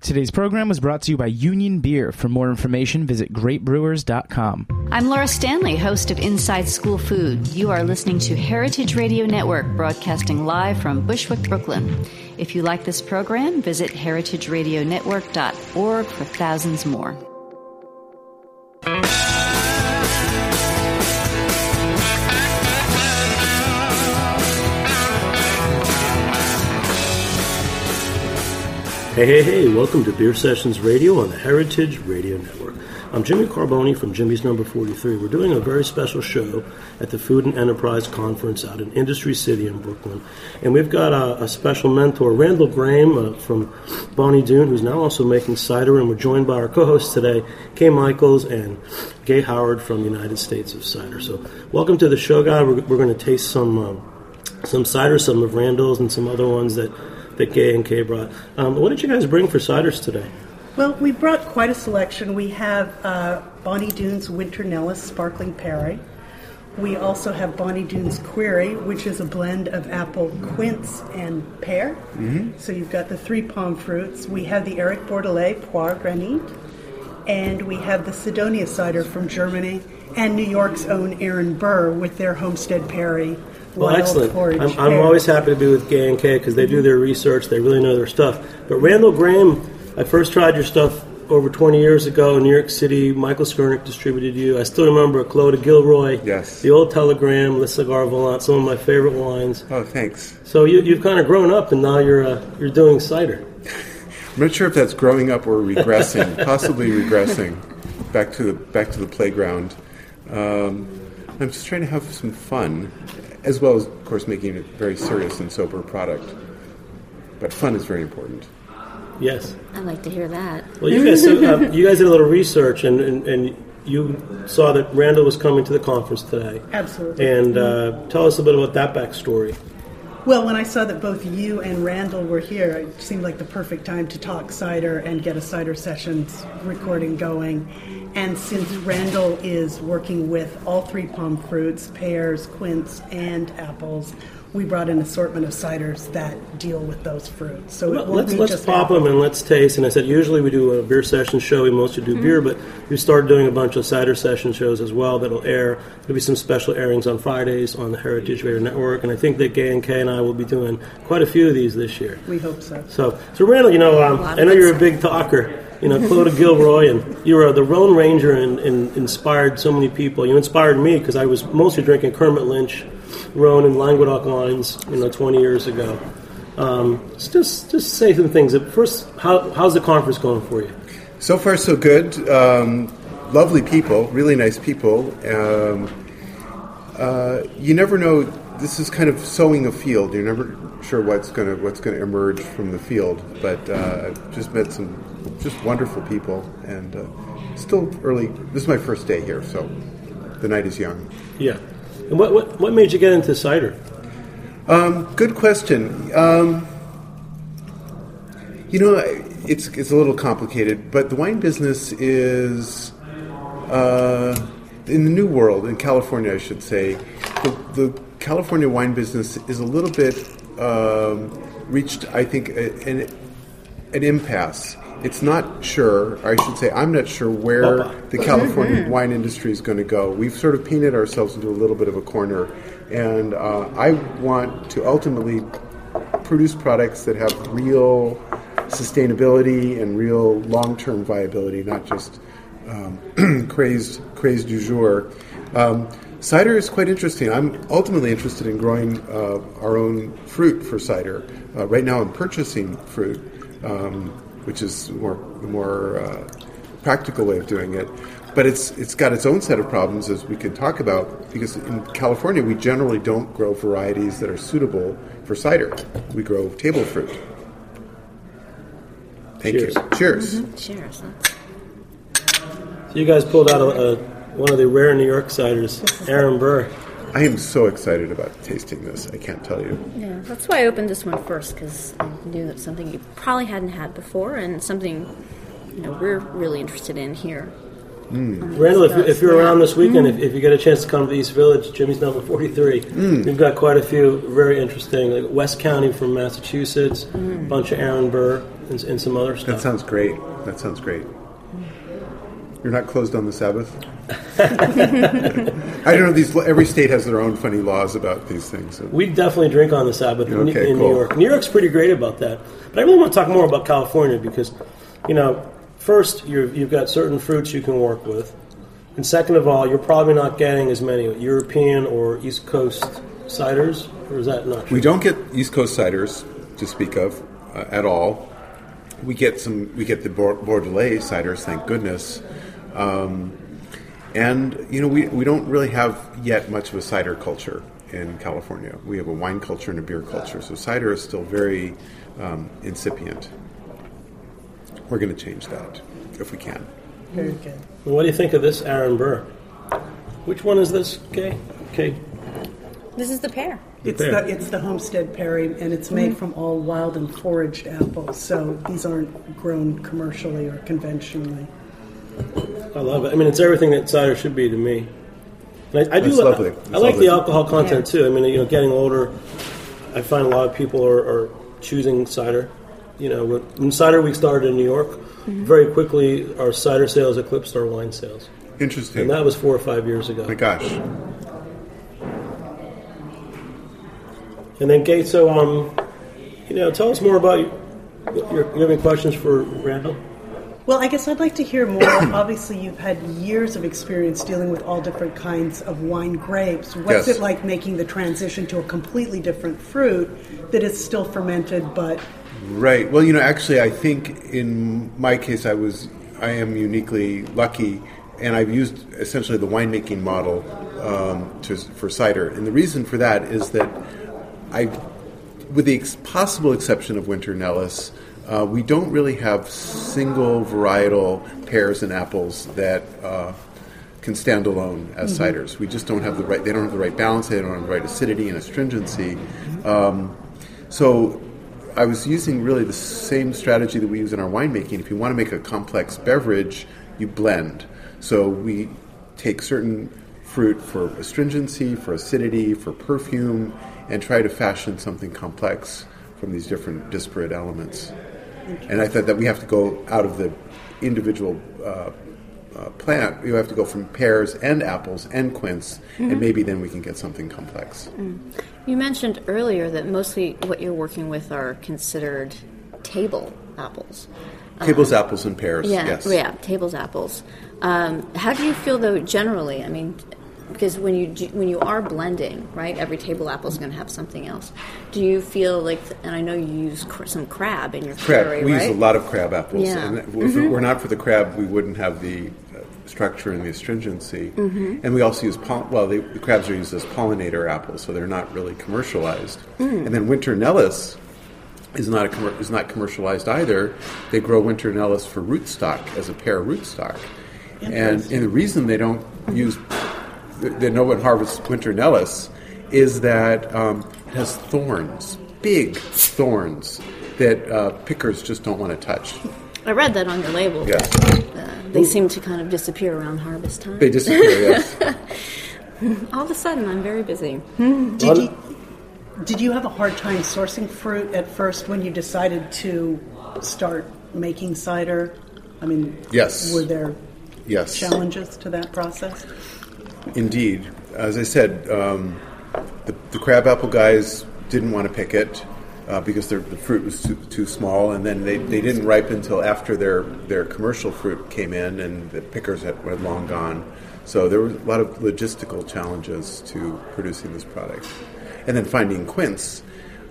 Today's program was brought to you by Union Beer. For more information, visit greatbrewers.com. I'm Laura Stanley, host of Inside School Food. You are listening to Heritage Radio Network, broadcasting live from Bushwick, Brooklyn. If you like this program, visit heritageradionetwork.org for thousands more. Hey, welcome to Beer Sessions Radio on the Heritage Radio Network. I'm Jimmy Carboni from Jimmy's Number 43. We're doing a very special show at the Food and Enterprise Conference out in Industry City in Brooklyn. And we've got a special mentor, Randall Graham from Bonnie Doon, who's now also making cider. And we're joined by our co-hosts today, Kay Michaels and Gay Howard from the United States of Cider. So welcome to the show, guys. We're going to taste some cider, some of Randall's and some other ones that Gay and Kay brought. What did you guys bring for ciders today? Well, we brought quite a selection. We have Bonnie Doon's Winter Nellis Sparkling Perry. We also have Bonnie Doon's Query, which is a blend of apple, quince, and pear. Mm-hmm. So you've got the three palm fruits. We have the Eric Bordelais Poire Granite. And we have the Sidonia cider from Germany and New York's own Aaron Burr with their Homestead Perry. Well, excellent. I'm always happy to be with Gay and Kay because they do their research. They really know their stuff. But Randall Graham, I first tried your stuff over 20 years ago in New York City. Michael Skurnick distributed you. I still remember Claude Gilroy, yes, the Old Telegram, Le Cigar Volant, some of my favorite wines. Oh, thanks. So you've kind of grown up, and now you're doing cider. I'm not sure if that's growing up or regressing. Possibly regressing back to the playground. I'm just trying to have some fun, as well as, of course, making it a very serious and sober product. But fun is very important. Yes. I'd like to hear that. Well, you guys did a little research, and you saw that Randall was coming to the conference today. Absolutely. And tell us a bit about that backstory. Well, when I saw that both you and Randall were here, it seemed like the perfect time to talk cider and get a cider sessions recording going. And since Randall is working with all three palm fruits, pears, quince, and apples, we brought an assortment of ciders that deal with those fruits. So let's pop them and let's taste. And I said usually we do a beer session show. We mostly do beer, but we started doing a bunch of cider session shows as well that'll air. There'll be some special airings on Fridays on the Heritage Radio Network. And I think that Gay and Kay and I will be doing quite a few of these this year. We hope so. So Randall, I know you're a big talker. Claude Gilroy, and you were the Rhone Ranger and inspired so many people. You inspired me because I was mostly drinking Kermit Lynch, Rhone and Languedoc wines, 20 years ago. Just say some things. First, how's the conference going for you? So far, so good. Lovely people, really nice people. You never know. This is kind of sowing a field. You're never sure what's going to emerge from the field. But I've just met some just wonderful people, and still early. This is my first day here, so the night is young. Yeah. And what made you get into cider? Good question. It's a little complicated, but the wine business is in the New World, in California, I should say. The California wine business is a little bit reached, I think, an impasse. It's not sure, or I should say, I'm not sure where the California wine industry is going to go. We've sort of painted ourselves into a little bit of a corner, and I want to ultimately produce products that have real sustainability and real long-term viability, not just crazed du jour. Cider is quite interesting. I'm ultimately interested in growing our own fruit for cider. Right now I'm purchasing fruit, which is the more practical way of doing it. But it's got its own set of problems, as we can talk about, because in California we generally don't grow varieties that are suitable for cider. We grow table fruit. Thank you. Cheers. Mm-hmm. Cheers. So you guys pulled out one of the rare New York ciders, Aaron Burr. I am so excited about tasting this. I can't tell you. Yeah, that's why I opened this one first, because I knew it's something you probably hadn't had before, and something we're really interested in here. Randall, if you're around this weekend, if you get a chance to come to East Village, Jimmy's Number 43, we've got quite a few very interesting, like West County from Massachusetts, a bunch of Aaron Burr. and some other stuff. That sounds great. You're not closed on the Sabbath? I don't know. Every state has their own funny laws about these things. So. We definitely drink on the Sabbath in cool. New York. New York's pretty great about that. But I really want to talk more about California because, first, you've got certain fruits you can work with. And second of all, you're probably not getting as many European or East Coast ciders, or is that not true? We don't get East Coast ciders to speak of at all. We get the Bordelais ciders, thank goodness. And we don't really have yet much of a cider culture in California. We have a wine culture and a beer culture, so cider is still very incipient. We're going to change that if we can. Very good. Well, what do you think of this Aaron Burr? Which one is this, Kay? Okay. This is the pear. It's the Homestead Perry, and it's made from all wild and foraged apples, so these aren't grown commercially or conventionally. I love it. I mean, it's everything that cider should be to me. And I do. It's lovely. I like the alcohol content too. I mean, getting older, I find a lot of people are choosing cider. When Cider Week started in New York, very quickly our cider sales eclipsed our wine sales. Interesting. And that was 4 or 5 years ago. My gosh. And then, Kate, so tell us more about you have any questions for Randall? Well, I guess I'd like to hear more. Obviously, you've had years of experience dealing with all different kinds of wine grapes. What's it like making the transition to a completely different fruit that is still fermented, but... Right. Well, actually, I think in my case, I am uniquely lucky, and I've used essentially the winemaking model for cider. And the reason for that is that with the possible exception of Winter Nellis, we don't really have single varietal pears and apples that can stand alone as ciders. We just don't have they don't have the right balance, they don't have the right acidity and astringency. So I was using really the same strategy that we use in our winemaking. If you want to make a complex beverage, you blend. So we take certain fruit for astringency, for acidity, for perfume, and try to fashion something complex from these different disparate elements. And I thought that we have to go out of the individual plant. You have to go from pears and apples and quince, and maybe then we can get something complex. You mentioned earlier that mostly what you're working with are considered table apples. Tables, apples, and pears, yes. Yeah, tables, apples. How do you feel, though, generally? I mean, because when you are blending, right, every table apple is going to have something else. Do you feel like, and I know you use some crab in your curry, We right? use a lot of crab apples. Yeah. And if it were not for the crab, we wouldn't have the structure and the astringency. And we also use, the crabs are used as pollinator apples, so they're not really commercialized. And then Winter Nellis is not commercialized either. They grow Winter Nellis for rootstock, as a pear rootstock. And the reason they don't use... that no one harvests Winter Nellis is that it has thorns, big thorns, that pickers just don't want to touch. I read that on your label. Yes. They seem to kind of disappear around harvest time. They disappear, yes. All of a sudden, I'm very busy. Did you have a hard time sourcing fruit at first when you decided to start making cider? I mean, Yes. Were there Yes. challenges to that process? Indeed. As I said, the crabapple guys didn't want to pick it because the fruit was too small, and then they didn't ripen until after their commercial fruit came in, and the pickers had long gone. So there were a lot of logistical challenges to producing this product. And then finding quince.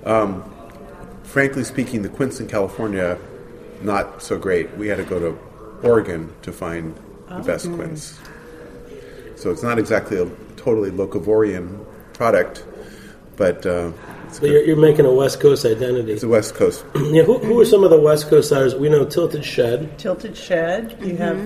Frankly speaking, the quince in California, not so great. We had to go to Oregon to find the best quince. So it's not exactly a totally locavorian product, but it's good. You're making a West Coast identity. It's a West Coast. Yeah, who are some of the West Coast ciders? We know Tilted Shed. Tilted Shed. You have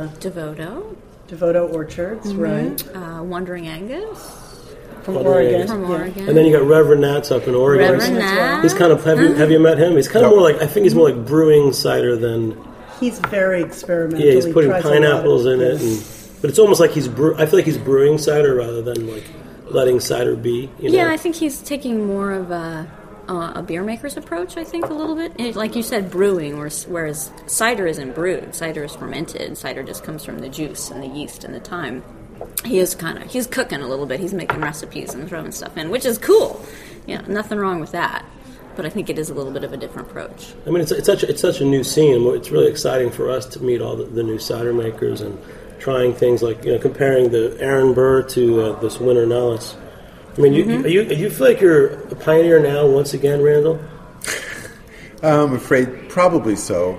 Devoto Orchards, right? Wandering Angus. From Oregon. From Oregon. And then you got Reverend Nats up in Oregon. Reverend Nats. He's kind of, have you met him? He's kind of more like, I think he's more like brewing cider than... He's very experimental. Yeah, he's putting tries pineapples in it. yes. But it's almost like I feel like he's brewing cider rather than like letting cider be. Yeah, I think he's taking more of a a beer maker's approach, I think, a little bit. And like you said, brewing, whereas cider isn't brewed. Cider is fermented. Cider just comes from the juice and the yeast and the thyme. He's cooking a little bit. He's making recipes and throwing stuff in, which is cool. Nothing wrong with that. But I think it is a little bit of a different approach. I mean, it's such a new scene. It's really exciting for us to meet all the new cider makers and trying things like comparing the Aaron Burr to this Winter Nellis. I mean, you feel like you're a pioneer now once again, Randall? I'm afraid probably so.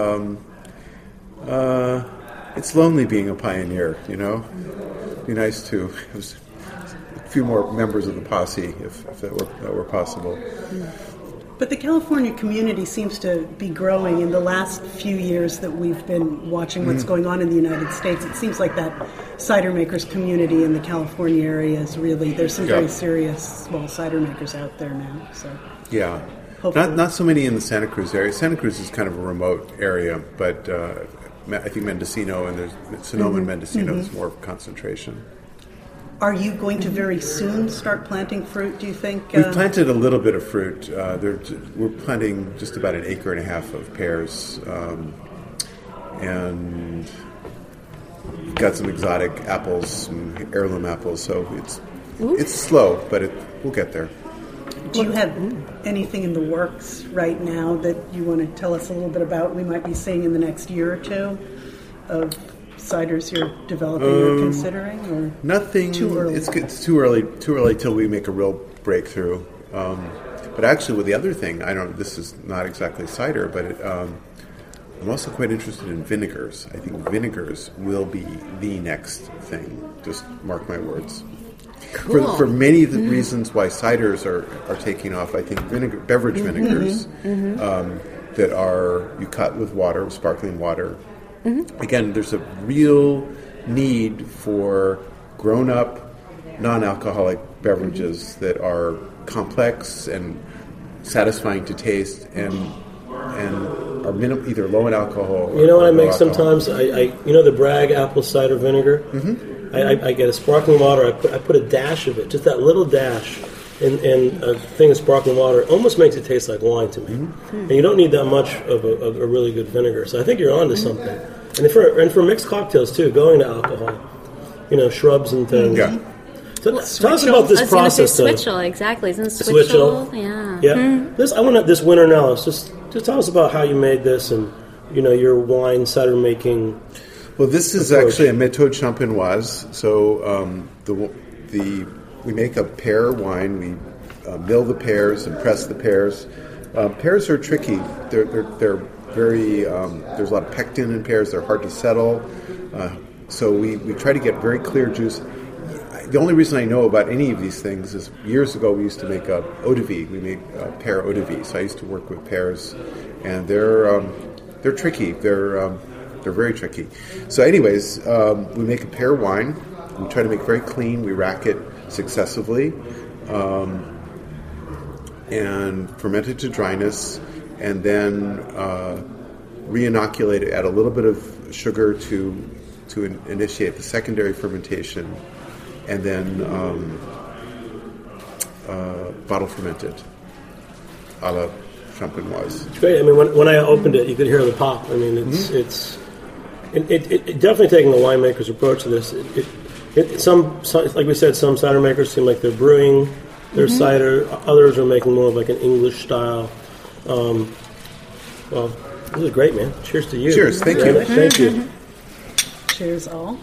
It's lonely being a pioneer, It'd be nice to have a few more members of the posse if that were possible. But the California community seems to be growing in the last few years that we've been watching what's going on in the United States. It seems like that cider makers community in the California area is really, there's some very serious small cider makers out there now. So yeah. Not so many in the Santa Cruz area. Santa Cruz is kind of a remote area, but I think Mendocino and there's Sonoma and Mendocino is more concentration. Are you going to very soon start planting fruit, do you think? We've planted a little bit of fruit. We're planting just about 1.5 acres of pears. And we've got some exotic apples, some heirloom apples, so it's slow, but we'll get there. Do you have anything in the works right now that you want to tell us a little bit about we might be seeing in the next year or two of ciders you're developing or considering? Or nothing. Too early? It's too early till we make a real breakthrough. But actually, with the other thing, this is not exactly cider, but I'm also quite interested in vinegars. I think vinegars will be the next thing. Just mark my words. Cool. For many of the reasons why ciders are taking off, I think beverage vinegars that you cut with water, with sparkling water. Again, there's a real need for grown-up, non-alcoholic beverages that are complex and satisfying to taste and are either low in alcohol. You know what I make alcohol. sometimes? The Bragg apple cider vinegar. I get a sparkling water. I put a dash of it, just that little dash, in a thing of sparkling water. It almost makes it taste like wine to me. And you don't need that much of a really good vinegar. So I think you're onto something. And for mixed cocktails too, going to alcohol, shrubs and things. Yeah. So tell us about this process. I was going to say Switchell, exactly. Isn't Switchell? Yeah. I want this Winter Nellis. Just tell us about how you made this and your wine cider making. Well, this is approach. actually a méthode champenoise. So we make a pear wine. We mill the pears and press the pears. Pears are tricky. They're very. There's a lot of pectin in pears. They're hard to settle. So we try to get very clear juice. The only reason I know about any of these things is years ago we used to make eau de vie. We made pear eau de vie. So I used to work with pears, and they're tricky. They're very tricky. So anyways, we make a pear wine. We try to make very clean. We rack it successively and ferment it to dryness, and then re-inoculate it, add a little bit of sugar to initiate the secondary fermentation, and then bottle ferment it a la champenoise. It's great. I mean, when I opened it, you could hear the pop. I mean, it's definitely taking the winemaker's approach to this. Some, like we said, some cider makers seem like they're brewing their cider. Others are making more of like an English style. Well, this is great, man. Cheers to you. Cheers. Thank you. Thank you. Cheers all.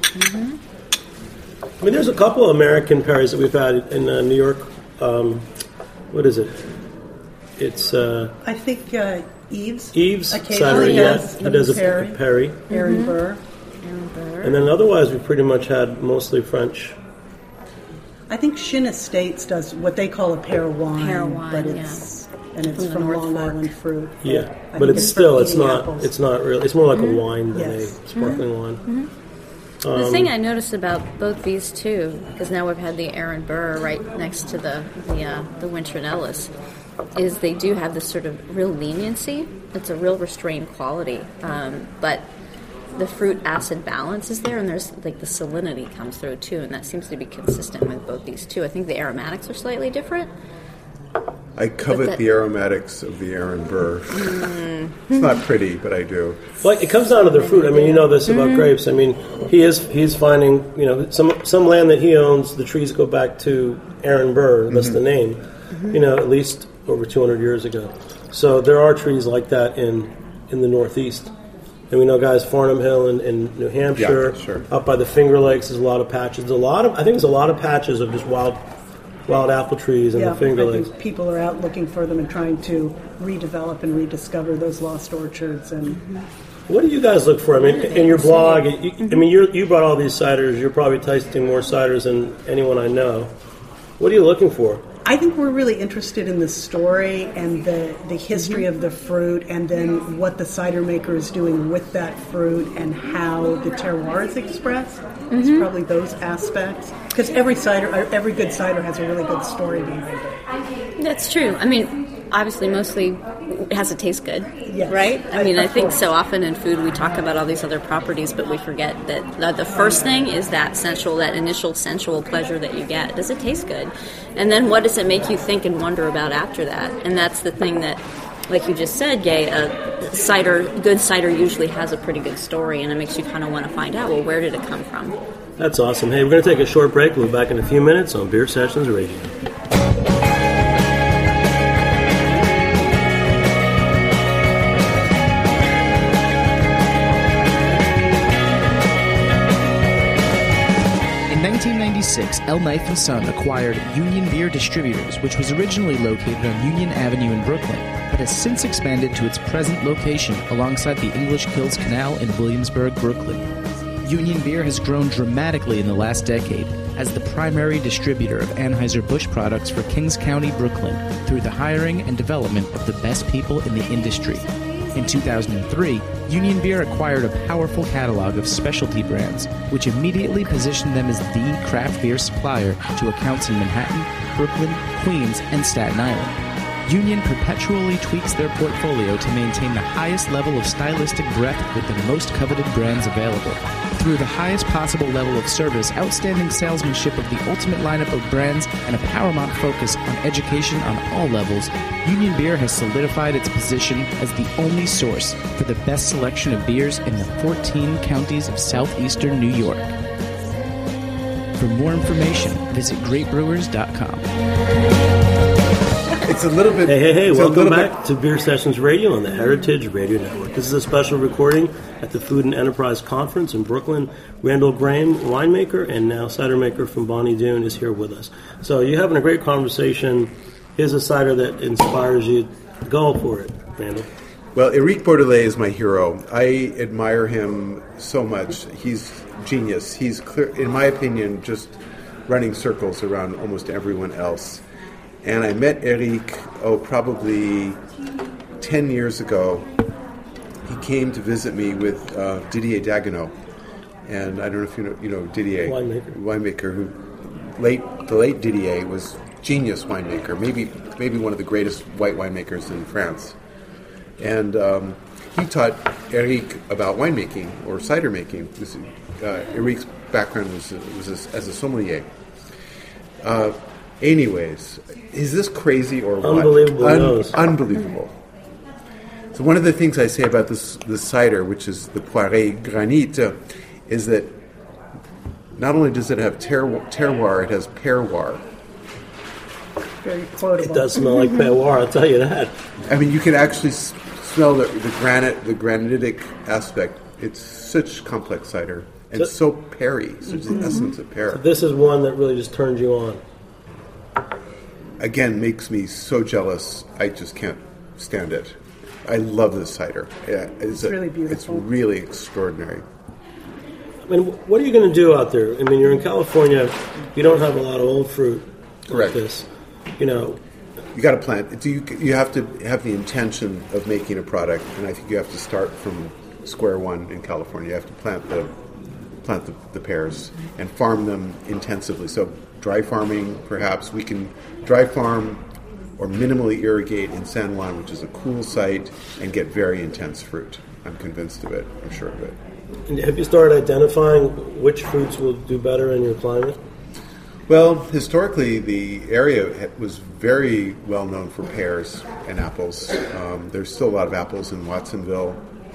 I mean, there's a couple of American pears that we've had in New York. What is it? It's I think Eve's. Eve's Occasionally cider. has It does a Perry. Perry. Aaron Burr. And then otherwise, we've pretty much had mostly French. I think Shin Estates does what they call a pear wine. Pear wine, but it's the from North Long Fork. Island fruit. Yeah, I but think it's from eating not. apples. It's not really. It's more like a wine than Yes. a sparkling wine. The thing I noticed about both these two, because now we've had the Aaron Burr right next to the Winter Nellis, is they do have this sort of real leniency. It's a real restrained quality, but the fruit acid balance is there, and there's like the salinity comes through too, and that seems to be consistent with both these two. I think the aromatics are slightly different. I covet the aromatics of the Aaron Burr. It's not pretty, but I do. Well, it comes down to the fruit. I mean, you know this about grapes. I mean, he's finding, you know, some land that he owns, the trees go back to Aaron Burr, that's the name, you know, at least over 200 years ago. So there are trees like that in the Northeast. And we know, guys, Farnham Hill in New Hampshire, up by the Finger Lakes, there's a lot of patches. I think there's a lot of patches of just wild apple trees in the Finger Lakes. I think people are out looking for them and trying to redevelop and rediscover those lost orchards. And what do you guys look for? I mean, in your blog, you brought all these ciders. You're probably tasting more ciders than anyone I know. What are you looking for? I think we're really interested in the story and the history of the fruit, and then what the cider maker is doing with that fruit and how the terroir is expressed. It's probably those aspects. Because every good cider has a really good story behind it. That's true. I mean, obviously, mostly it has to taste good, yes. Right? I mean, I think so often in food we talk about all these other properties, but we forget that the first thing is that initial sensual pleasure that you get. Does it taste good? And then what does it make you think and wonder about after that? And that's the thing that, like you just said, Gay, good cider usually has a pretty good story, and it makes you kind of want to find out, well, where did it come from? That's awesome. Hey, we're going to take a short break. We'll be back in a few minutes on Beer Sessions Radio. In 1996, El Knife & Son acquired Union Beer Distributors, which was originally located on Union Avenue in Brooklyn, but has since expanded to its present location alongside the English Kills Canal in Williamsburg, Brooklyn. Union Beer has grown dramatically in the last decade as the primary distributor of Anheuser-Busch products for Kings County, Brooklyn, through the hiring and development of the best people in the industry. In 2003, Union Beer acquired a powerful catalog of specialty brands, which immediately positioned them as the craft beer supplier to accounts in Manhattan, Brooklyn, Queens, and Staten Island. Union perpetually tweaks their portfolio to maintain the highest level of stylistic breadth with the most coveted brands available. Through the highest possible level of service, outstanding salesmanship of the ultimate lineup of brands, and a paramount focus on education on all levels, Union Beer has solidified its position as the only source for the best selection of beers in the 14 counties of southeastern New York. For more information, visit greatbrewers.com. It's a little bit... Hey, welcome back to Beer Sessions Radio on the Heritage Radio Network. This is a special recording at the Food and Enterprise Conference in Brooklyn. Randall Graham, winemaker and now cider maker from Bonnie Doon, is here with us. So you're having a great conversation. Here's a cider that inspires you. Go for it, Randall. Well, Eric Bordelais is my hero. I admire him so much. He's genius. He's, clear, in my opinion, just running circles around almost everyone else. And I met Eric, probably 10 years ago. He came to visit me with Didier Dagenot. And I don't know if you know Didier. Winemaker. Who, the late Didier was genius winemaker, maybe one of the greatest white winemakers in France. And he taught Eric about winemaking or cider making. Eric's background was as a sommelier. Anyways, is this crazy or what? Unbelievable. So one of the things I say about this cider, which is the Poiré Granit, is that not only does it have terroir, it has perroir. Very quotable. It does smell like terroir, I'll tell you that. I mean, you can actually smell the granitic aspect. It's such complex cider. And so perry, such the essence of pear. So this is one that really just turns you on. Again, makes me so jealous. I just can't stand it. I love this cider. It's really beautiful. It's really extraordinary. I mean, what are you going to do out there? I mean, you're in California. You don't have a lot of old fruit like this. You know, you got to plant. You have to have the intention of making a product, and I think you have to start from square one in California. You have to plant the pears and farm them intensively. So dry farming, perhaps. We can dry farm or minimally irrigate in San Juan, which is a cool site, and get very intense fruit. I'm convinced of it. I'm sure of it. And have you started identifying which fruits will do better in your climate? Well, historically, the area was very well known for pears and apples. There's still a lot of apples in Watsonville.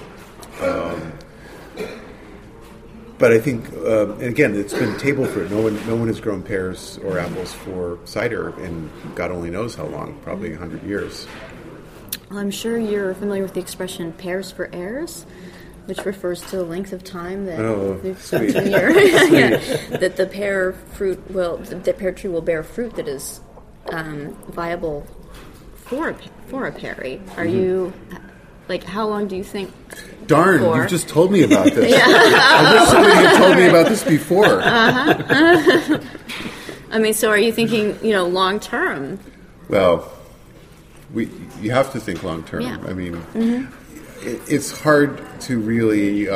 But I think, and again, it's been table fruit. No one has grown pears or apples for cider in God only knows how long, probably 100 years. Well, I'm sure you're familiar with the expression "pears for heirs," which refers to the length of time that that the pear tree will bear fruit that is viable for a pear. Are you how long do you think? Darn, you just told me about this. I wish somebody had told me about this before. I mean, so are you thinking, long term? Well, you have to think long term. Yeah. I mean, it's hard to really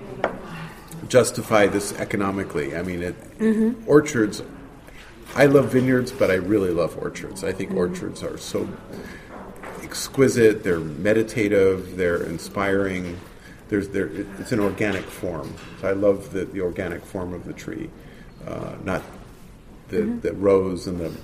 justify this economically. I mean, orchards. I love vineyards, but I really love orchards. I think orchards are so exquisite. They're meditative. They're inspiring. It's an organic form. So I love the organic form of the tree, not the rows and the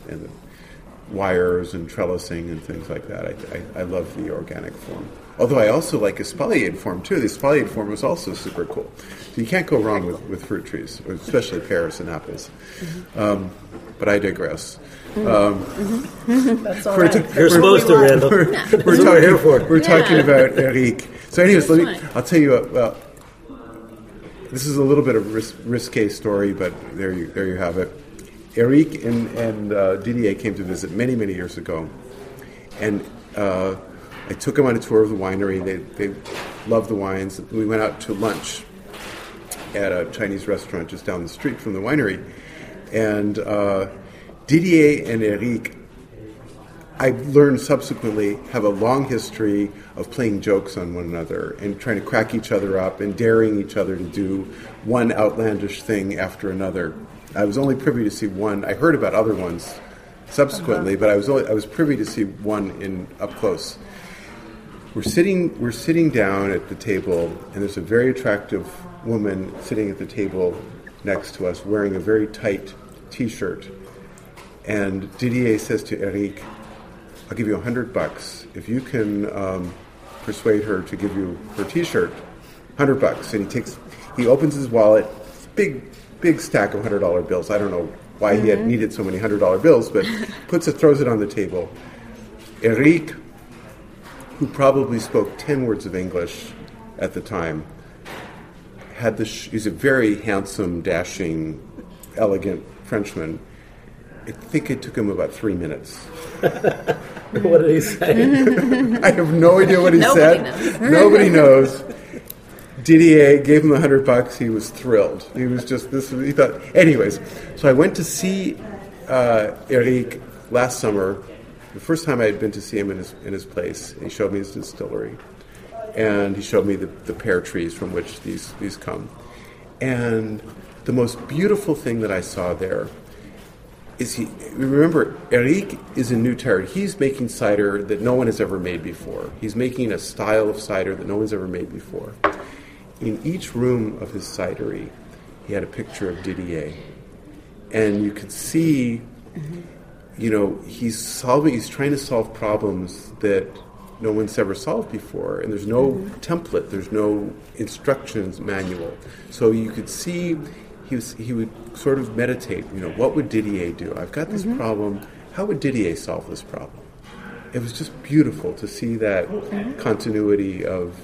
wires and trellising and things like that. I love the organic form. Although I also like espaliered form too. The espaliered form is also super cool. So you can't go wrong with fruit trees, especially pears and apples. But I digress. That's all right. You're supposed to, Randall. We're talking about Eric. So anyways, I'll tell you this is a little bit of a risque story, but there you have it. Eric and Didier came to visit many, many years ago. And I took them on a tour of the winery. They loved the wines. We went out to lunch at a Chinese restaurant just down the street from the winery. And Didier and Eric, I learned subsequently, have a long history of playing jokes on one another and trying to crack each other up and daring each other to do one outlandish thing after another. I was only privy to see one. I heard about other ones subsequently, but I was privy to see one up close. We're sitting down at the table, and there's a very attractive woman sitting at the table next to us, wearing a very tight T-shirt. And Didier says to Eric, "I'll give you $100 if you can persuade her to give you her T-shirt. $100." And he opens his wallet, big stack of $100 bills. I don't know why he had needed so many $100 bills, but throws it on the table. Eric, who probably spoke 10 words of English at the time, he's a very handsome, dashing, elegant Frenchman. I think it took him about 3 minutes. What did he say? I have no idea what he said. Nobody knows. Didier gave him $100. He was thrilled. He was just he thought. Anyways, so I went to see Eric last summer. The first time I had been to see him in his place. He showed me his distillery, and he showed me the pear trees from which these come. And the most beautiful thing that I saw there is remember, Eric is in new territory. He's making cider that no one has ever made before. He's making a style of cider that no one's ever made before. In each room of his cidery, he had a picture of Didier. And you could see, he's trying to solve problems that no one's ever solved before. And there's no template, there's no instructions manual. So you could see he would sort of meditate, what would Didier do? I've got this problem. How would Didier solve this problem? It was just beautiful to see that continuity of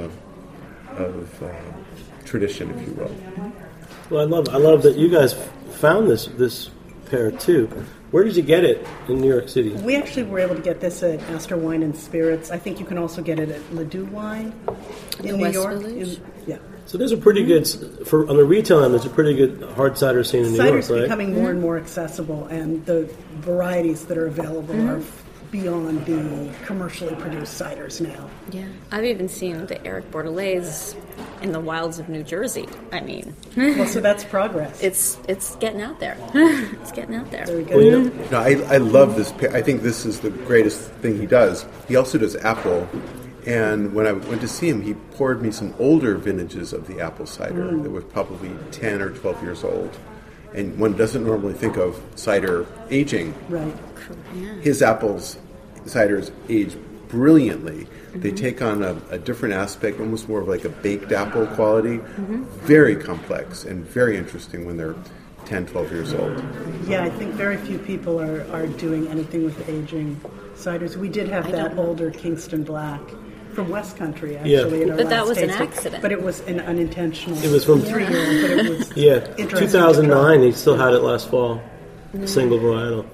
tradition, if you will. Well, I love that you guys found this pear too. Where did you get it in New York City? We actually were able to get this at Astor Wine and Spirits. I think you can also get it at Ledoux Wine in New York. Yeah. So there's a pretty good, on the retail end, there's a pretty good hard cider scene in New York, right? Cider's becoming more and more accessible, and the varieties that are available are beyond the commercially produced ciders now. Yeah, I've even seen the Eric Bordelaise in the wilds of New Jersey. I mean, well, so that's progress. It's getting out there. It's getting out there. Very good. No, I love this. I think this is the greatest thing he does. He also does apple, and when I went to see him, he poured me some older vintages of the apple cider that was probably 10 or 12 years old. and one doesn't normally think of cider aging. Right. His apples ciders age brilliantly. They take on a different aspect, almost more of like a baked apple quality. Very complex and very interesting when they're 10, 12 years old. Yeah, I think very few people are doing anything with aging ciders. We did have that older Kingston Black from West Country, actually. In our But that last was an tasting. accident. But it was an unintentional. It was from 3-year-old, but it was interesting 2009. He still had it last fall. Single varietal.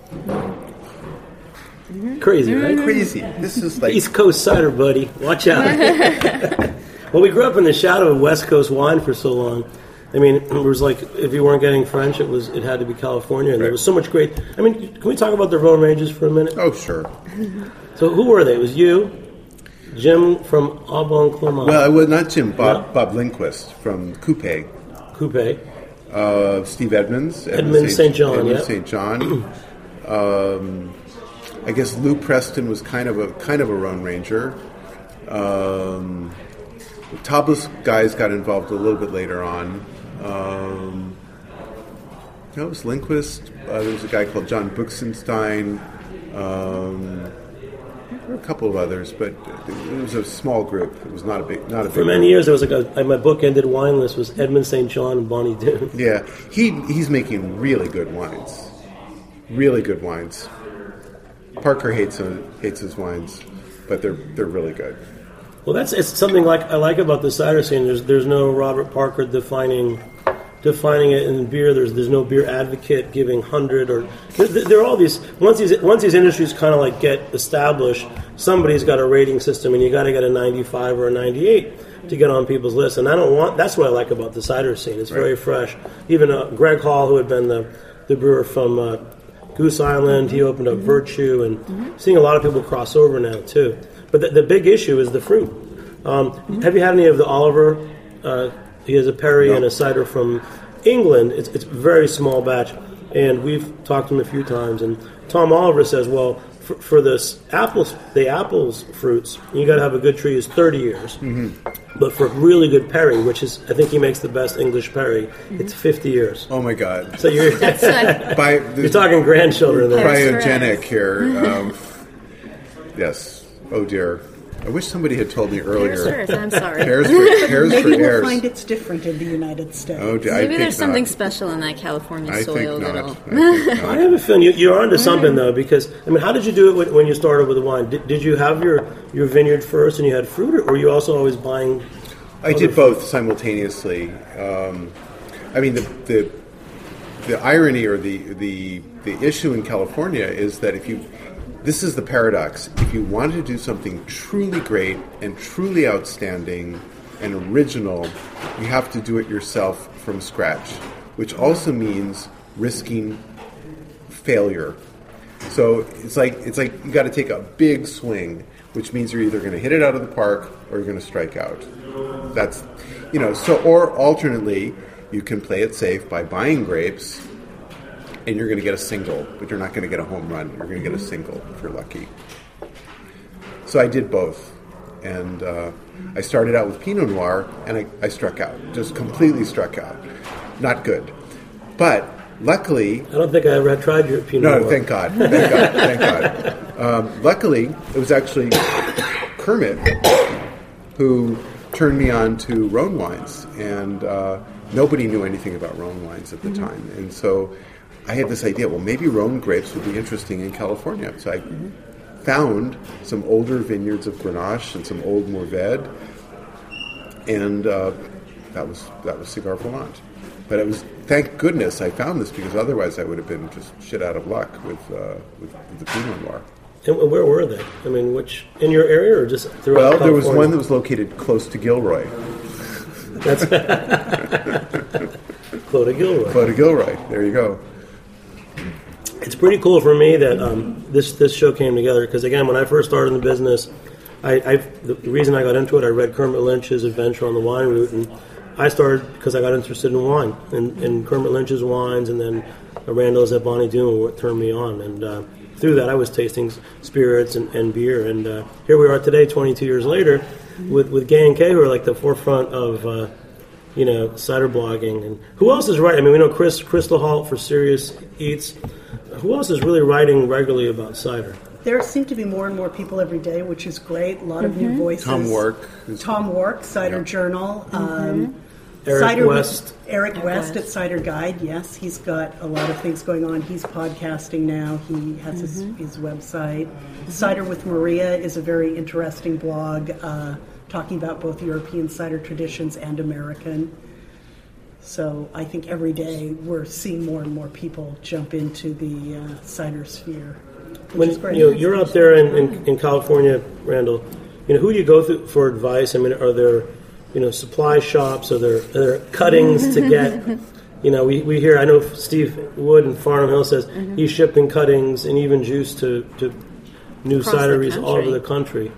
Crazy, right? Crazy. This is like East Coast cider, buddy. Watch out. Well, we grew up in the shadow of West Coast wine for so long. I mean, it was like if you weren't getting French, it had to be California, and there was so much great. I mean, can we talk about the Rhone ranges for a minute? Oh, sure. So, who were they? It was you, Jim from Aubon Clermont. Well, it was not Jim. Bob Lindquist from Coupe. Steve Edmonds. Edmund St. John. Edmund St. John. I guess Lou Preston was kind of a Rhone Ranger. Topless guys got involved a little bit later on. It was Lindquist. There was a guy called John Buxenstein. There were a couple of others, but it was a small group. It was not a big. For many years, there was my book ended wine list was Edmund St. John and Bonnie Doon. Yeah, he's making really good wines. Really good wines. Parker hates his wines, but they're really good. Well, it's something like I like about the cider scene. There's no Robert Parker defining it in beer. There's no beer advocate giving 100 or there are all these once these industries kind of like get established, somebody's got a rating system, and you got to get a 95 or a 98 to get on people's lists. And that's what I like about the cider scene. It's very fresh. Even Greg Hall, who had been the brewer from Goose Island, he opened up Virtue, and seeing a lot of people cross over now too. But the big issue is the fruit. Have you had any of the Oliver? He has a Perry and a cider from England. It's a very small batch, and we've talked to him a few times. And Tom Oliver says, well, for the apples fruits, you got to have a good tree is 30 years. But for really good Perry, which is I think he makes the best English Perry, it's 50 years. Oh my God! So you're you're talking grandchildren there. Cryogenic here. Yes. Oh dear. I wish somebody had told me earlier. I'm sorry. Pears Maybe for we'll heirs. find it's different in the United States. Oh, Maybe there's something special in that California soil. I have a feeling you're onto something though, because I mean, how did you do it when you started with the wine? Did you have your vineyard first and you had fruit, or were you also always buying? I did both simultaneously. I mean, the irony or the issue in California is that this is the paradox. If you want to do something truly great and truly outstanding and original, you have to do it yourself from scratch, which also means risking failure. So it's like you got to take a big swing, which means you're either going to hit it out of the park or you're going to strike out. That's or alternately, you can play it safe by buying grapes, and you're going to get a single, but you're not going to get a home run. You're going to get a single if you're lucky. So I did both. And I started out with Pinot Noir, and I struck out. Just completely struck out. Not good. But luckily... I don't think I ever had tried your Pinot Noir. No, thank God. Thank God. Luckily, it was actually Kermit who turned me on to Rhone wines. And nobody knew anything about Rhone wines at the time. And so... I had this idea, well, maybe Rhone grapes would be interesting in California. So I found some older vineyards of Grenache and some old Mourvedre, and that was Cigar Volant. But it was, thank goodness I found this, because otherwise I would have been just shit out of luck with the Pinot Noir. And where were they? I mean, in your area or just throughout Well, California? there was one that was located close to Gilroy. That's Clos Gilroy. Clos Gilroy, there you go. It's pretty cool for me that this show came together, because again, when I first started in the business, the reason I got into it, I read Kermit Lynch's Adventure on the Wine Route, and I started because I got interested in wine, and Kermit Lynch's wines, and then Randall's at Bonnie Doon were what turned me on, and through that I was tasting spirits and beer, and here we are today, 22 years later, with Gay and Kay, who are like the forefront of cider blogging. And who else is writing? I mean, we know Crystal Halt for Serious Eats. Who else is really writing regularly about cider? There seem to be more and more people every day, which is great. A lot of new voices. Tom Wark, Cider Journal. Eric West. Eric West at Cider Guide, yes. He's got a lot of things going on. He's podcasting now. He has his website. Cider with Maria is a very interesting blog talking about both European cider traditions and American. So I think every day we're seeing more and more people jump into the cider sphere, which is great. You're out there in California, Randall. Who do you go through for advice? I mean, are there supply shops? Are there cuttings to get? We hear. I know Steve Wood in Farnham Hill says he's shipping cuttings and even juice to new Across cideries all over the country.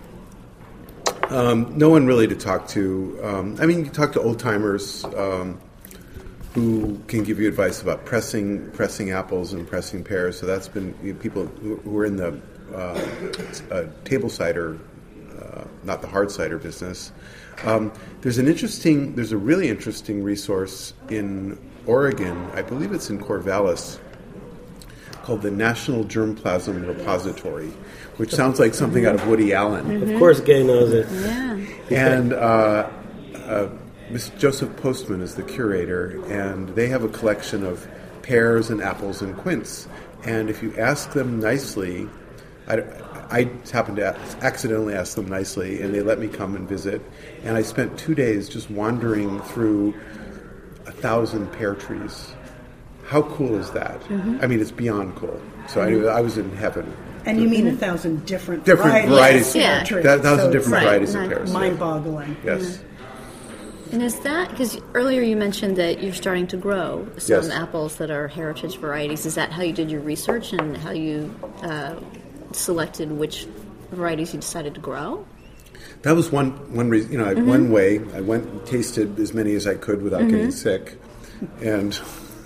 No one really to talk to. You talk to old timers who can give you advice about pressing apples and pressing pears. So that's been people who are in the table cider, not the hard cider business. There's a really interesting resource in Oregon. I believe it's in Corvallis, called the National Germplasm Repository, which sounds like something out of Woody Allen. Of course, Gay knows it. Yeah. And Miss Joseph Postman is the curator, and they have a collection of pears and apples and quince. And if you ask them nicely, I happened to accidentally ask them nicely, and they let me come and visit. And I spent 2 days just wandering through 1,000 pear trees. How cool is that? I mean, it's beyond cool. So I was in heaven. And you mean 1,000 different varieties. Yeah. 1,000 different varieties of pears. Mind-boggling. Yes. And is that, because earlier you mentioned that you're starting to grow some Yes. apples that are heritage varieties. Is that how you did your research and how you selected which varieties you decided to grow? That was one reason. One way I went and tasted as many as I could without getting sick, and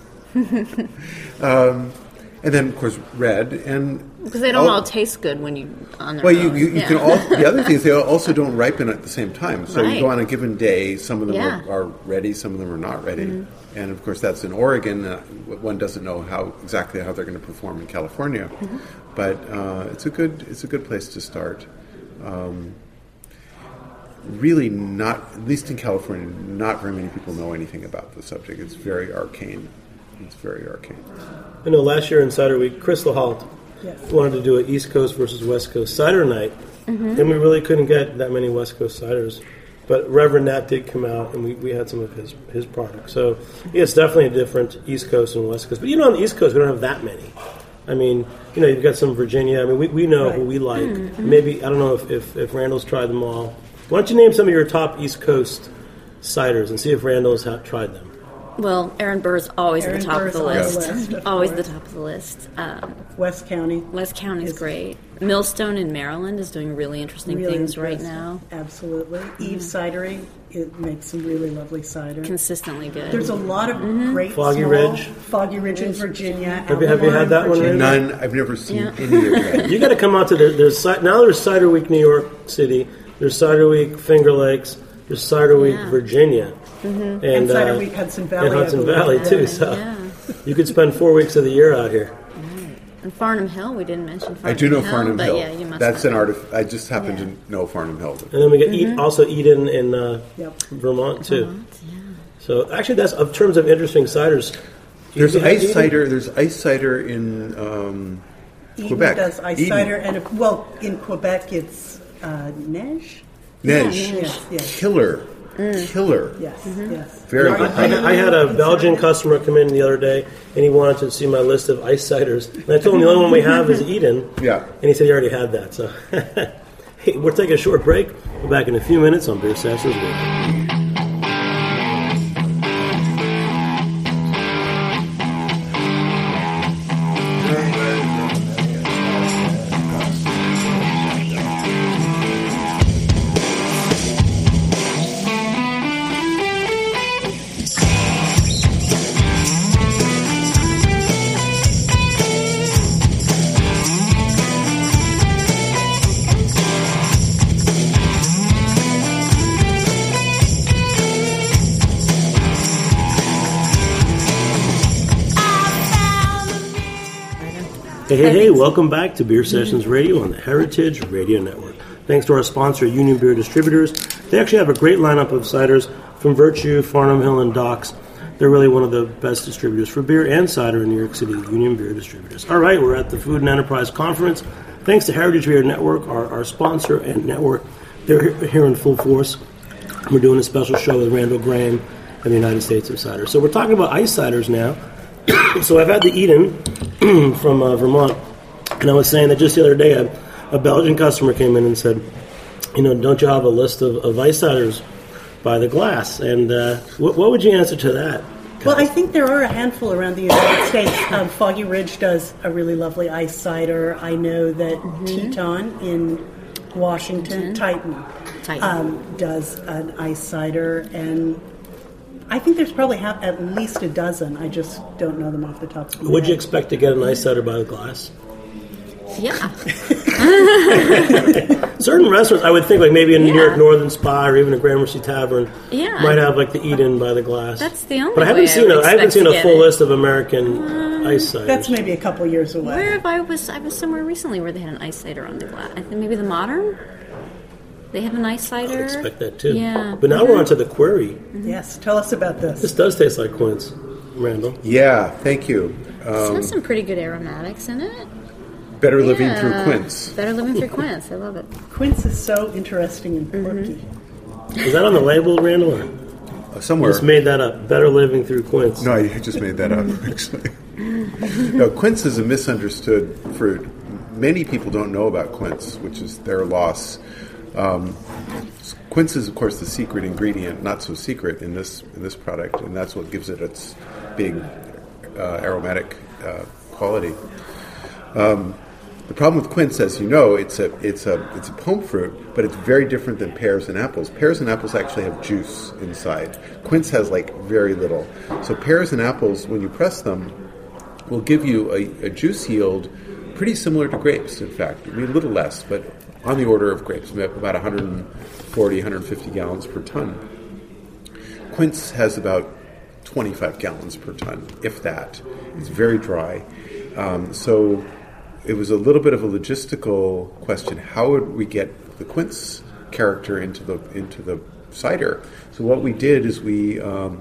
and then of course read and Because they don't all taste good when you on their well, own. you can also the other thing is they also don't ripen at the same time. So Right. you go on a given day. Some of them Yeah. are ready, some of them are not ready, and of course that's in Oregon. One doesn't know exactly how they're going to perform in California, but it's a good place to start. Really not, at least in California, not very many people know anything about the subject. It's very arcane. I know last year in Cider Week, Crystal Halt Yes. wanted to do an East Coast versus West Coast cider night, and we really couldn't get that many West Coast ciders. But Reverend Nat did come out, and we had some of his products. So, yeah, it's definitely a different East Coast and West Coast. But, on the East Coast, we don't have that many. I mean, you've got some Virginia. I mean, we know who we like. Maybe, I don't know if Randall's tried them all. Why don't you name some of your top East Coast ciders and see if Randall's tried them? Well, Aaron Burr's always at the top of the Burr's list. on the list, of Always course. the top of the list. West County. West County is It's- great. Millstone in Maryland is doing really interesting Really things right impressive. now. Absolutely. Eve Cidery, it makes some really lovely cider. Consistently good. There's a lot of great Foggy small- Ridge. Foggy Ridge in Virginia. Have you had that one, Virginia. Randy? None. I've never seen Yeah. any of that. You got to come out to there's Cider Week New York City. There's Cider Week Finger Lakes. There's Cider Week Yeah. Virginia, And Cider Week Hudson Valley. and Hudson I believe. Valley too. So you could spend 4 weeks of the year out here. And Farnham Hill, we didn't mention Farnham Hill. I do know Farnham but Hill. yeah, you must That's have. an art. I just happen Yeah. to know Farnham Hill. And then we get also Eden in Yep. Vermont too. Vermont, yeah. So actually, that's in terms of interesting ciders. There's You- ice Eden? cider. There's ice cider in Eden Quebec. does ice Eden. cider, and in Quebec it's Neige. Neige. Yes, yes, Killer. yes, yes. Very I, good. I had a Belgian customer come in the other day, and he wanted to see my list of ice ciders. And I told him the only one we have is Eden. Yeah. And he said he already had that. So, hey, we're taking a short break. We're back in a few minutes on Beer Sessions Radio. Hey, welcome back to Beer Sessions Radio on the Heritage Radio Network. Thanks to our sponsor, Union Beer Distributors. They actually have a great lineup of ciders from Virtue, Farnham Hill, and Docks. They're really one of the best distributors for beer and cider in New York City, Union Beer Distributors. All right, we're at the Food and Enterprise Conference. Thanks to Heritage Radio Network, our sponsor and network. They're here in full force. We're doing a special show with Randall Graham and the United States of Cider. So we're talking about ice ciders now. So I've had the Eden from Vermont, and I was saying that just the other day a Belgian customer came in and said, don't you have a list of ice ciders by the glass? And what would you answer to that? Well, I think there are a handful around the United States. Foggy Ridge does a really lovely ice cider. I know that Teton in Washington, Titan. Does an ice cider, and I think there's probably at least a dozen. I just don't know them off the top of my head. Would you expect to get an ice cider by the glass? Yeah. Certain restaurants, I would think, like maybe in New York Northern Spa or even a Gramercy Tavern, might have like the Eden by the glass. That's the only. But I haven't seen a full list of American ice ciders. That's maybe a couple years away. Where have I was somewhere recently where they had an ice cider on the glass. I think maybe the Modern. They have an ice cider. I expect that too. Yeah. But now we're on to the Query. Yes, tell us about this. This does taste like quince, Randall. Yeah, thank you. It has some pretty good aromatics in it. Better living through quince. Better living through quince. I love it. Quince is so interesting and quirky. Is that on the label, Randall? Or Somewhere. just made that up. Better living through quince. No, I just made that up, actually. No, quince is a misunderstood fruit. Many people don't know about quince, which is their loss. Quince is, of course, the secret ingredient, not so secret in this product, and that's what gives it its big aromatic quality. The problem with quince, as you know, it's a pome fruit, but it's very different than pears and apples. Pears and apples actually have juice inside. Quince has like very little. So pears and apples, when you press them, will give you a juice yield pretty similar to grapes. In fact, a little less, but on the order of grapes, about 140, 150 gallons per ton. Quince has about 25 gallons per ton, if that. It's very dry. So it was a little bit of a logistical question. How would we get the quince character into the cider? So what we did is we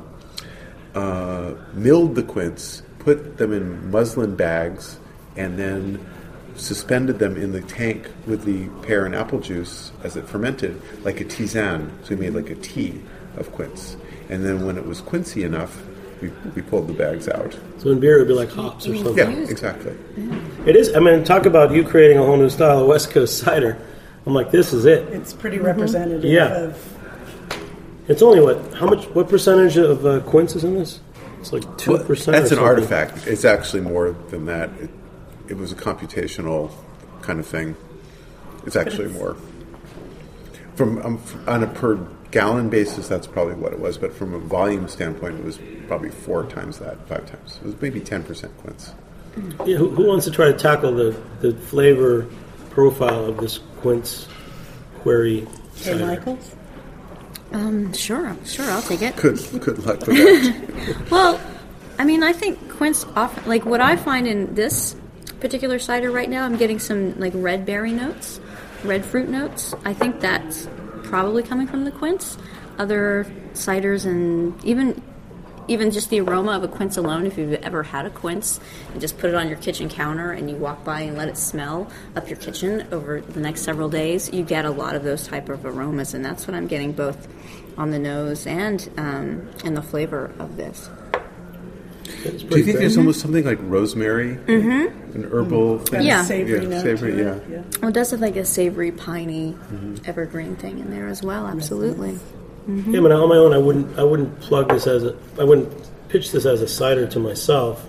milled the quince, put them in muslin bags, and then suspended them in the tank with the pear and apple juice as it fermented, like a tisane. So we made like a tea of quince. And then when it was quincy enough, we pulled the bags out. So in beer, it would be like hops or something. Yeah, exactly. It is. I mean, talk about you creating a whole new style of West Coast cider. I'm like, this is it. It's pretty representative of... It's only what percentage of quince is in this? It's like 2%. That's an artifact. It's actually more than that. It was a computational kind of thing. It's actually more. On a per gallon basis, that's probably what it was. But from a volume standpoint, it was probably 4 times that, 5 times. It was maybe 10% quince. Yeah, who wants to try to tackle the flavor profile of this quince query cider? Hey, Michaels? Sure, I'll take it. Good luck with that. Well, I mean, I think quince often, like what I find in this particular cider right now, I'm getting some like red berry notes, red fruit notes. I think that's probably coming from the quince. Other ciders and even just the aroma of a quince alone, if you've ever had a quince and just put it on your kitchen counter and you walk by and let it smell up your kitchen over the next several days, you get a lot of those type of aromas, and that's what I'm getting both on the nose and in the flavor of this. Do you think there's almost something like rosemary, an herbal thing? Yeah. Savory note. Savory, yeah. Well, it does have like a savory, piney, evergreen thing in there as well. Absolutely. Yeah, but on my own, I wouldn't plug this I wouldn't pitch this as a cider to myself.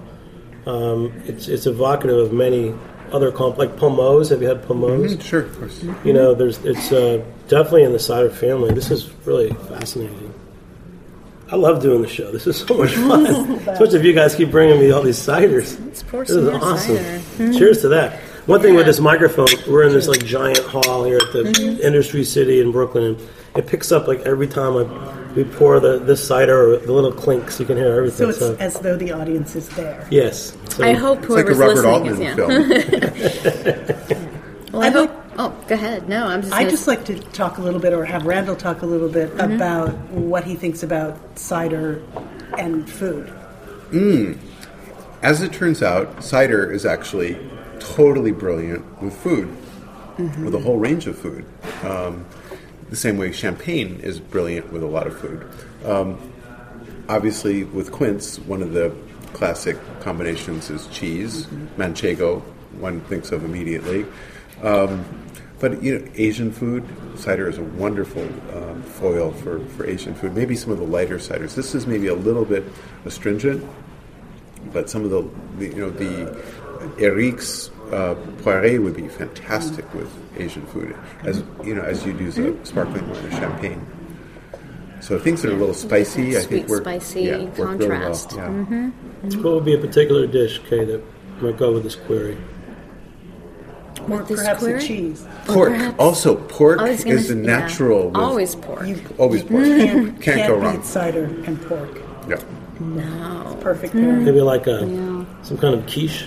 It's evocative of many other like Pommeaus. Have you had Pommeaus? Sure, of course. You know, it's definitely in the cider family. This is really fascinating. I love doing the show. This is so much fun. Especially if you guys keep bringing me all these ciders. Let's pour This some is more awesome. cider. Cheers to that. One thing with this microphone, we're in this like giant hall here at the Industry City in Brooklyn, and it picks up like every time we pour this cider, the little clinks, you can hear everything. So it's as though the audience is there. Yes. So I hope It's like a whoever's Robert listening Altman is, film. Well, I hope. Oh, go ahead. No, I'm just. I'd just like to talk a little bit, or have Randall talk a little bit about what he thinks about cider and food. As it turns out, cider is actually totally brilliant with food, with a whole range of food. The same way champagne is brilliant with a lot of food. Obviously, with quince, one of the classic combinations is cheese, manchego, one thinks of immediately. But Asian food, cider is a wonderful foil for Asian food. Maybe some of the lighter ciders. This is maybe a little bit astringent, but some of the Erique's Poiré would be fantastic with Asian food, as you'd use a sparkling wine or champagne. So things that are a little spicy, I think work spicy Work contrast. really well. Yeah. What would be a particular dish, Kay, that might go with this query? Or this perhaps query? a cheese. Pork. perhaps- Also, pork I was gonna is a say, natural. with- always pork. Always pork. Can't Can't go wrong. beat cider and pork. Yeah. No. Perfect pairing. Maybe like some kind of quiche.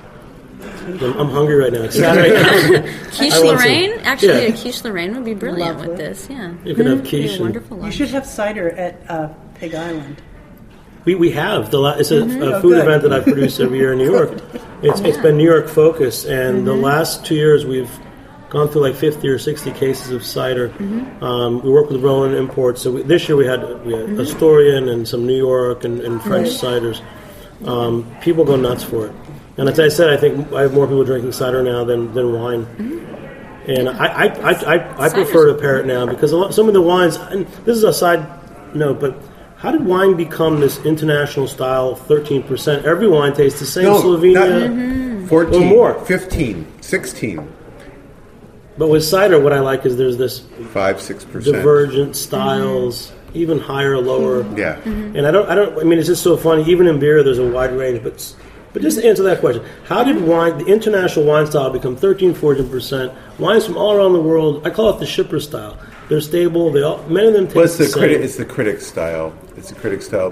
I'm hungry right now. It's Saturday. Quiche I want some- Lorraine? Actually, yeah. a quiche Lorraine would be brilliant Lovely. with this. Yeah. You could have Be quiche a and- wonderful You lunch. should have cider at Pig Island. We have it's a Oh, food good. event that I produce every year in New York. It's been New York focused, and the last 2 years we've gone through like 50 or 60 cases of cider. We work with Rowan Imports, so this year we had Astorian and some New York and French ciders. People go nuts for it, and as I said, I think I have more people drinking cider now than wine. And I prefer to pair it now because some of the wines. And this is a side note, but how did wine become this international style of 13%? Every wine tastes the same. No, Slovenia, 14, or more. 15, 16, But with cider, what I like is there's this 5-6%. divergent styles, even higher, lower. Yeah. And I mean, it's just so funny. Even in beer, there's a wide range. But just to answer that question, how did the international wine style become 13, 14%? Wines from all around the world, I call it the shipper style. They're stable. Many of them taste Well, it's the the same. it's the critic style. It's the critic style.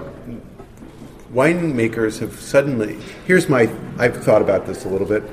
Winemakers have suddenly. I've thought about this a little bit.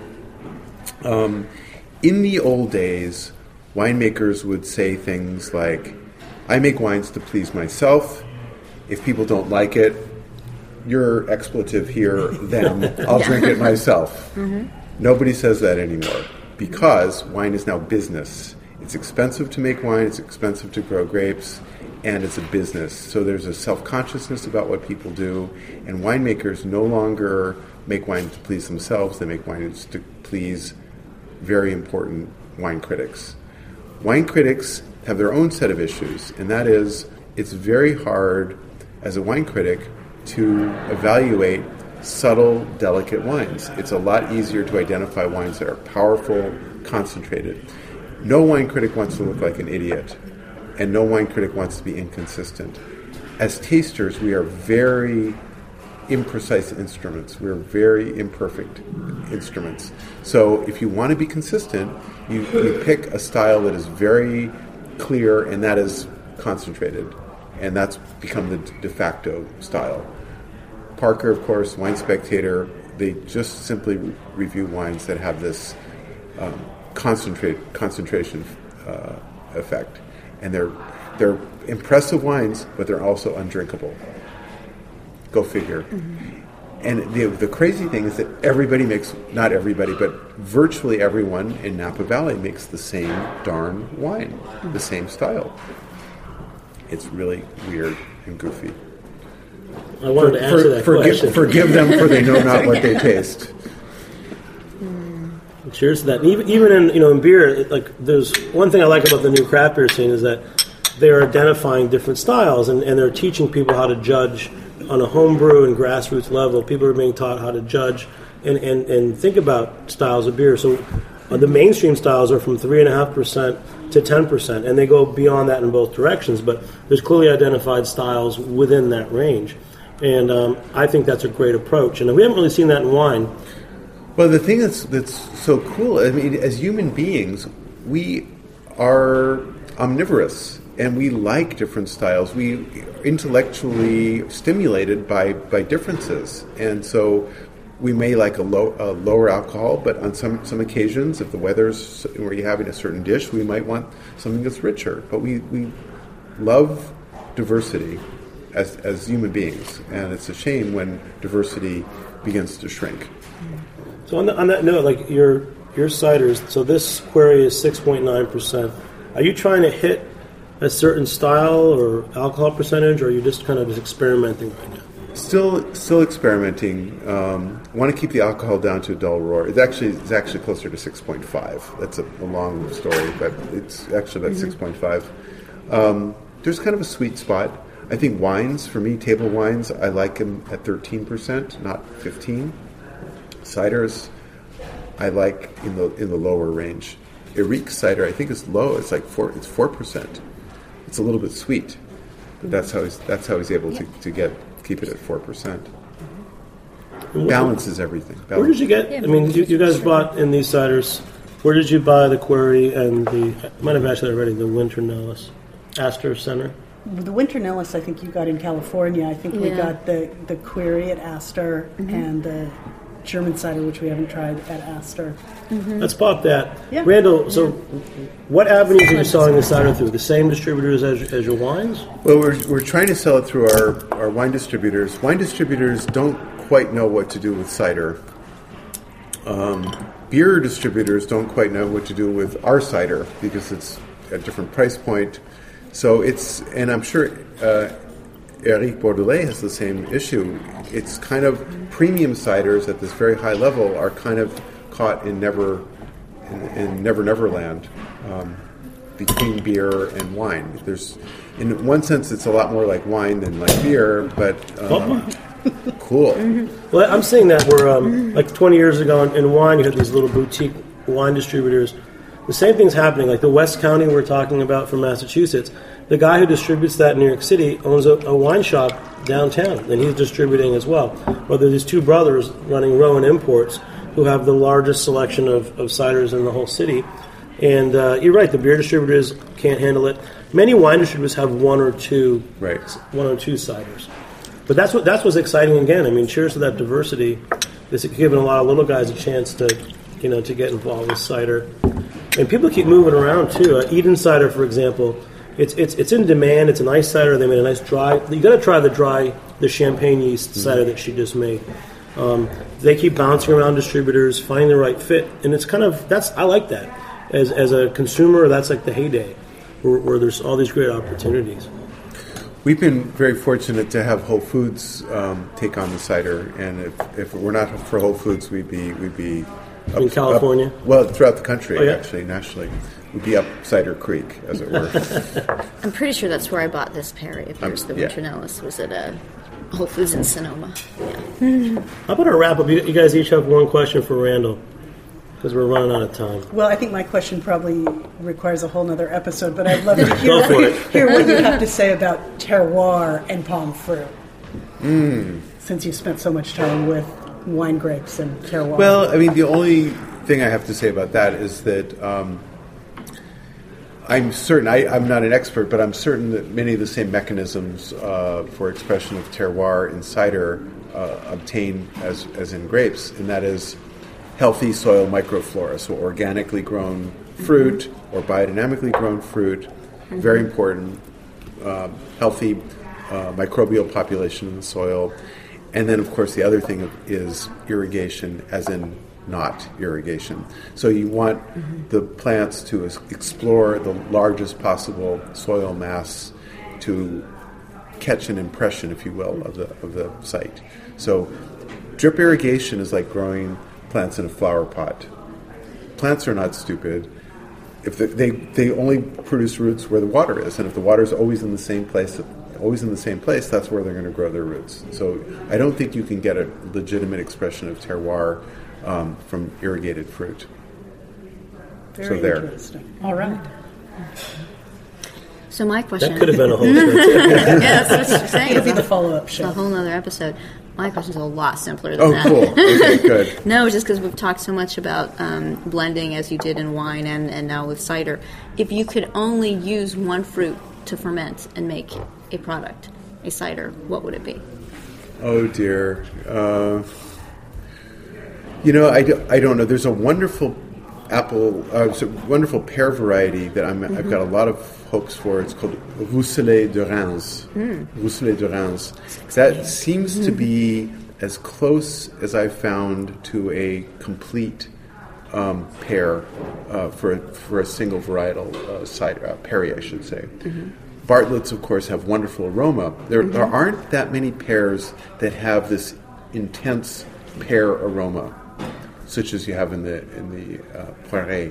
In the old days, winemakers would say things like, "I make wines to please myself. If people don't like it, your expletive here, them. I'll drink it myself." Nobody says that anymore because wine is now business. It's expensive to make wine, it's expensive to grow grapes, and it's a business. So there's a self-consciousness about what people do, and winemakers no longer make wine to please themselves, they make wines to please very important wine critics. Wine critics have their own set of issues, and that is, it's very hard as a wine critic to evaluate subtle, delicate wines. It's a lot easier to identify wines that are powerful, concentrated. No wine critic wants to look like an idiot, and no wine critic wants to be inconsistent. As tasters, we are very imprecise instruments. We're very imperfect instruments. So if you want to be consistent, you pick a style that is very clear, and that is concentrated. And that's become the de facto style. Parker, of course, Wine Spectator, they just simply review wines that have this concentration effect. And they're impressive wines, but they're also undrinkable. Go figure. And the crazy thing is that everybody makes, not everybody, but virtually everyone in Napa Valley makes the same darn wine, the same style. It's really weird and goofy. I wanted to answer that question. Forgive them, for they know not what they taste. Cheers to that. And even in beer, there's one thing I like about the new craft beer scene is that they're identifying different styles and they're teaching people how to judge on a homebrew and grassroots level. People are being taught how to judge and think about styles of beer. So the mainstream styles are from 3.5% to 10%, and they go beyond that in both directions. But there's clearly identified styles within that range, and I think that's a great approach. And we haven't really seen that in wine. Well, the thing that's so cool, I mean, as human beings, we are omnivorous. and we like different styles. We are intellectually stimulated by differences, and so we may like a lower alcohol, but on some occasions, if the weather's where you're having a certain dish, we might want something that's richer. But we love diversity as human beings, and it's a shame when diversity begins to shrink. So on that note, like your ciders, so this query is 6.9%. Are you trying to hit a certain style or alcohol percentage, or are you just kind of experimenting right now? Still experimenting. Want to keep the alcohol down to a dull roar. It's actually closer to 6.5. That's a long story, but it's actually about 6.5. There's kind of a sweet spot. I think wines, for me, table wines, I like them at 13%, not 15%. Ciders, I like in the lower range. Erique cider, I think, is low. It's like 4%. It's 4%. It's a little bit sweet, but that's how he's able to keep it at 4%. Balance is everything. Balance. Where did you get? I mean, you guys bought in these ciders. Where did you buy the query and I might have actually already the Winter Nellis, Astor Center? The Winter Nellis, I think you got in California. I think we got the query at Astor and the German cider, which we haven't tried, at Astor. Let's pop that. Yeah. Randall, so what avenues are you selling the cider through? The same distributors as your wines? Well, we're trying to sell it through our wine distributors. Wine distributors don't quite know what to do with cider. Beer distributors don't quite know what to do with our cider because it's a different price point. So and I'm sure Eric Bordelais has the same issue. It's kind of premium ciders at this very high level are kind of caught in Never Land between beer and wine. In one sense, it's a lot more like wine than like beer, but cool. Well, I'm seeing that where like 20 years ago in wine, you had these little boutique wine distributors. The same thing's happening. Like the West County we're talking about from Massachusetts, the guy who distributes that in New York City owns a wine shop downtown, and he's distributing as well. Well, there's these two brothers running Rowan Imports who have the largest selection of ciders in the whole city. And you're right, the beer distributors can't handle it. Many wine distributors have one or two ciders. But that's what's exciting again. I mean, cheers to that diversity. This is giving a lot of little guys a chance to get involved with cider. And people keep moving around too. Eden cider, for example, it's in demand. It's a nice cider. They made a nice dry. You got to try the champagne yeast cider that she just made. They keep bouncing around distributors, finding the right fit, and it's kind of I like that as a consumer. That's like the heyday where there's all these great opportunities. We've been very fortunate to have Whole Foods take on the cider, and if it were not for Whole Foods, we'd be in California? Throughout the country, actually, nationally. We'd be up Cider Creek, as it were. I'm pretty sure that's where I bought this Perry of yours, the Winter Nellis, was at a Whole Foods in Sonoma. Yeah. How about a wrap up? You guys each have one question for Randall, because we're running out of time. Well, I think my question probably requires a whole other episode, but I'd love to hear what you have to say about terroir and palm fruit. Since you spent so much time with wine grapes and terroir. Well, I mean, the only thing I have to say about that is that I'm certain, I'm not an expert, but I'm certain that many of the same mechanisms for expression of terroir in cider obtain as in grapes, and that is healthy soil microflora, so organically grown fruit or biodynamically grown fruit, very important, healthy microbial population in the soil. And then, of course, the other thing is irrigation, as in not irrigation. So you want the plants to explore the largest possible soil mass to catch an impression, if you will, of the site. So drip irrigation is like growing plants in a flower pot. Plants are not stupid. If they only produce roots where the water is, and if the water is always in the same place, that's where they're going to grow their roots. So I don't think you can get a legitimate expression of terroir from irrigated fruit. Very interesting. All right. So my question... That could have been a whole show. Yeah, that's what you're saying. It'll be the follow-up show. A whole other episode. My question's a lot simpler than that. Oh, cool. Okay, good. No, just because we've talked so much about blending as you did in wine and now with cider. If you could only use one fruit to ferment and make a product, a cider, what would it be? Oh dear. I don't know. There's a wonderful wonderful pear variety that I've got a lot of hopes for. It's called Rousselet de Reims. Rousselet de Reims. That seems to be as close as I've found to a complete pear for a single varietal cider, perry, I should say. Bartlett's, of course, have wonderful aroma. There aren't that many pears that have this intense pear aroma, such as you have in the Poiré.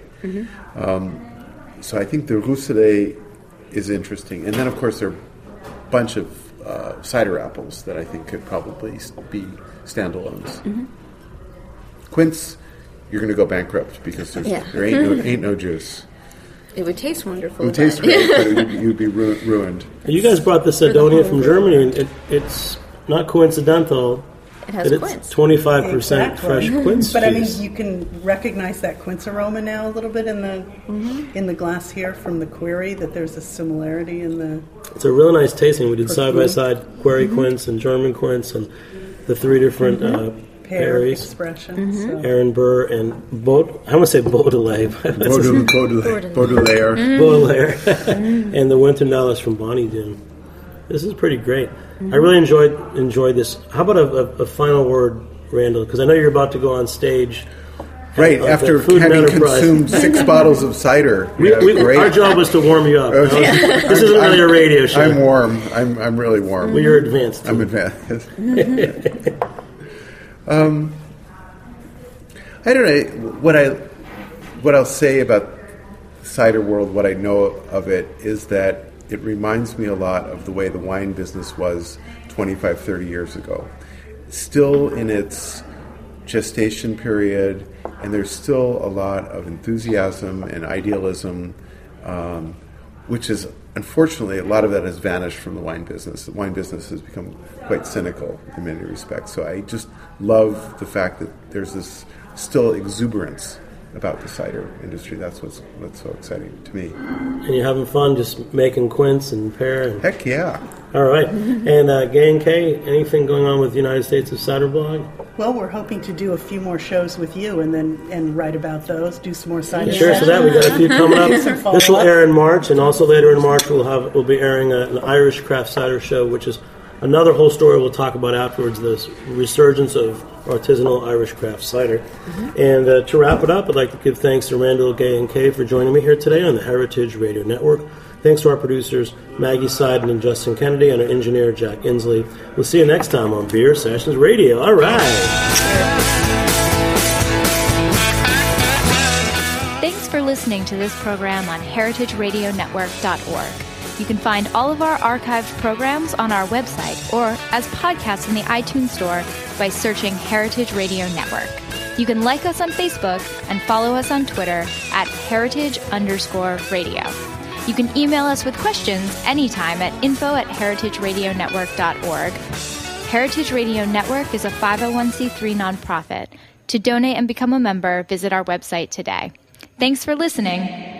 So I think the Rousselet is interesting. And then, of course, there are a bunch of cider apples that I think could probably be standalones. Quince, you're going to go bankrupt because there ain't no juice. It would taste wonderful. It would taste great, but you'd be ruined. You guys brought the Cydonia from Germany, and it's not coincidental. It has quince. It's 25% fresh quince. But I mean, you can recognize that quince aroma now a little bit in the glass here from the Query. That there's a similarity in the. It's a really nice tasting. We did side by side Query quince and German quince, and the three different perries. Expressions. Aaron Burr and I want to say Baudelaire. Baudelaire. And the Winter from Bonnie Doon. This is pretty great. I really enjoyed this. How about a final word, Randall? Because I know you're about to go on stage. Right, after having consumed 6 bottles of cider. Our job was to warm you up. This isn't really a radio show. I'm warm. I'm really warm. Well, you're advanced. I'm advanced. I don't know. What I'll say about the cider world, what I know of it, is that it reminds me a lot of the way the wine business was 25, 30 years ago. Still in its gestation period, and there's still a lot of enthusiasm and idealism, which is, unfortunately, a lot of that has vanished from the wine business. The wine business has become quite cynical in many respects. So I just love the fact that there's this still exuberance about the cider industry. That's what's so exciting to me. And you're having fun just making quince and pear? Heck yeah. All right. And Gay and Kay, anything going on with the United States of Cider Blog? Well, we're hoping to do a few more shows with you and write about those, do some more cider. Sure, so that we got a few coming up. This will air in March, and also later in March we'll be airing an Irish craft cider show, which is another whole story we'll talk about afterwards, this resurgence of artisanal Irish craft cider. And to wrap it up, I'd like to give thanks to Randall, Gay, and Kay for joining me here today on the Heritage Radio Network. Thanks to our producers, Maggie Seiden and Justin Kennedy, and our engineer, Jack Inslee. We'll see you next time on Beer Sessions Radio. All right. Thanks for listening to this program on heritageradionetwork.org. You can find all of our archived programs on our website or as podcasts in the iTunes Store by searching Heritage Radio Network. You can like us on Facebook and follow us on Twitter at @heritage_radio. You can email us with questions anytime at info@heritageradionetwork.org. Heritage Radio Network is a 501c3 nonprofit. To donate and become a member, visit our website today. Thanks for listening.